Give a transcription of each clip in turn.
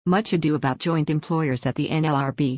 Much ado about joint employers at the NLRB.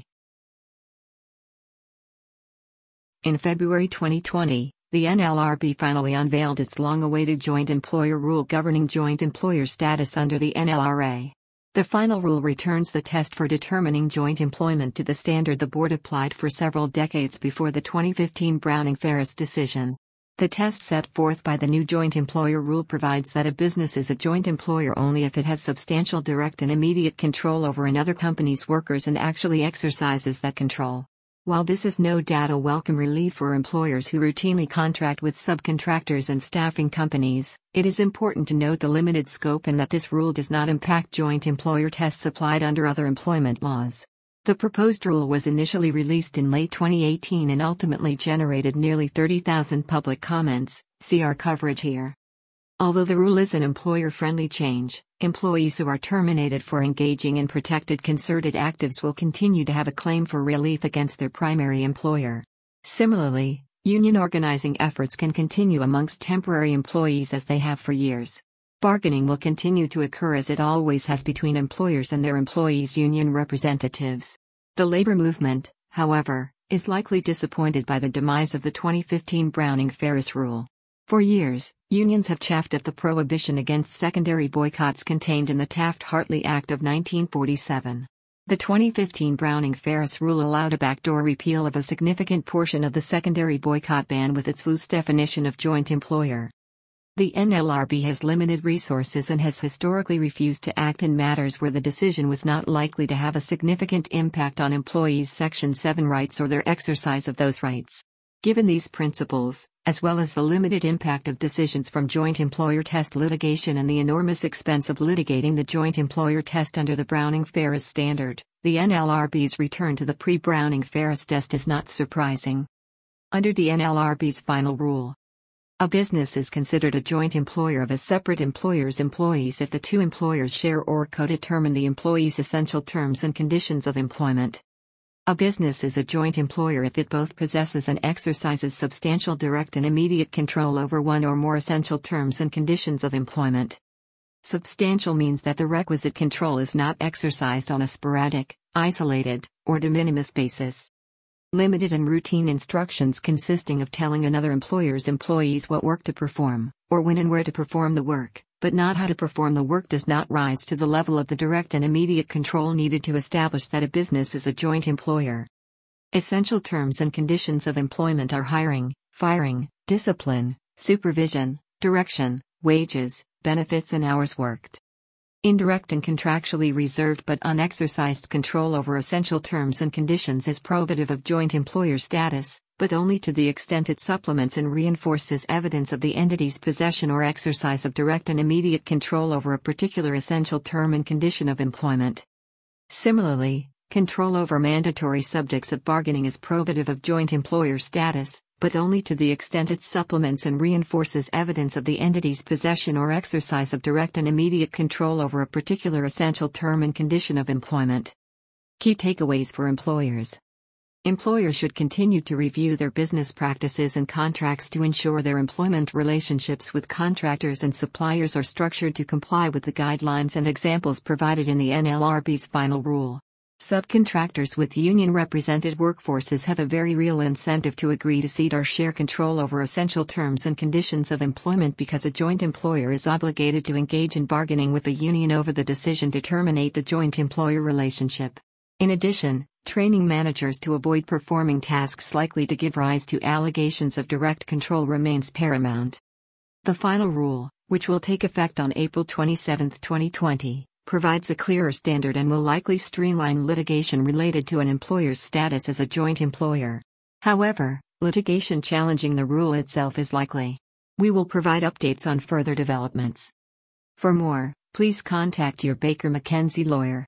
In February 2020, the NLRB finally unveiled its long-awaited joint employer rule governing joint employer status under the NLRA. The final rule returns the test for determining joint employment to the standard the board applied for several decades before the 2015 Browning-Ferris decision. The test set forth by the new joint employer rule provides that a business is a joint employer only if it has substantial direct and immediate control over another company's workers and actually exercises that control. While this is no doubt a welcome relief for employers who routinely contract with subcontractors and staffing companies, it is important to note the limited scope and that this rule does not impact joint employer tests applied under other employment laws. The proposed rule was initially released in late 2018 and ultimately generated nearly 30,000 public comments. See our coverage here. Although the rule is an employer-friendly change, employees who are terminated for engaging in protected concerted actives will continue to have a claim for relief against their primary employer. Similarly, union organizing efforts can continue amongst temporary employees as they have for years. Bargaining will continue to occur as it always has between employers and their employees' union representatives. The labor movement, however, is likely disappointed by the demise of the 2015 Browning-Ferris rule. For years, unions have chafed at the prohibition against secondary boycotts contained in the Taft-Hartley Act of 1947. The 2015 Browning-Ferris rule allowed a backdoor repeal of a significant portion of the secondary boycott ban with its loose definition of joint employer. The NLRB has limited resources and has historically refused to act in matters where the decision was not likely to have a significant impact on employees' Section 7 rights or their exercise of those rights. Given these principles, as well as the limited impact of decisions from joint employer test litigation and the enormous expense of litigating the joint employer test under the Browning-Ferris standard, the NLRB's return to the pre-Browning-Ferris test is not surprising. Under the NLRB's final rule, a business is considered a joint employer of a separate employer's employees if the two employers share or co-determine the employee's essential terms and conditions of employment. A business is a joint employer if it both possesses and exercises substantial direct and immediate control over one or more essential terms and conditions of employment. Substantial means that the requisite control is not exercised on a sporadic, isolated, or de minimis basis. Limited and routine instructions consisting of telling another employer's employees what work to perform, or when and where to perform the work, but not how to perform the work does not rise to the level of the direct and immediate control needed to establish that a business is a joint employer. Essential terms and conditions of employment are hiring, firing, discipline, supervision, direction, wages, benefits and hours worked. Indirect and contractually reserved but unexercised control over essential terms and conditions is probative of joint employer status, but only to the extent it supplements and reinforces evidence of the entity's possession or exercise of direct and immediate control over a particular essential term and condition of employment. Similarly, control over mandatory subjects of bargaining is probative of joint employer status, but only to the extent it supplements and reinforces evidence of the entity's possession or exercise of direct and immediate control over a particular essential term and condition of employment. Key takeaways for employers. Employers should continue to review their business practices and contracts to ensure their employment relationships with contractors and suppliers are structured to comply with the guidelines and examples provided in the NLRB's final rule. Subcontractors with union-represented workforces have a very real incentive to agree to cede or share control over essential terms and conditions of employment because a joint employer is obligated to engage in bargaining with the union over the decision to terminate the joint employer relationship. In addition, training managers to avoid performing tasks likely to give rise to allegations of direct control remains paramount. The final rule, which will take effect on April 27, 2020, provides a clearer standard and will likely streamline litigation related to an employer's status as a joint employer. However, litigation challenging the rule itself is likely. We will provide updates on further developments. For more, please contact your Baker McKenzie lawyer.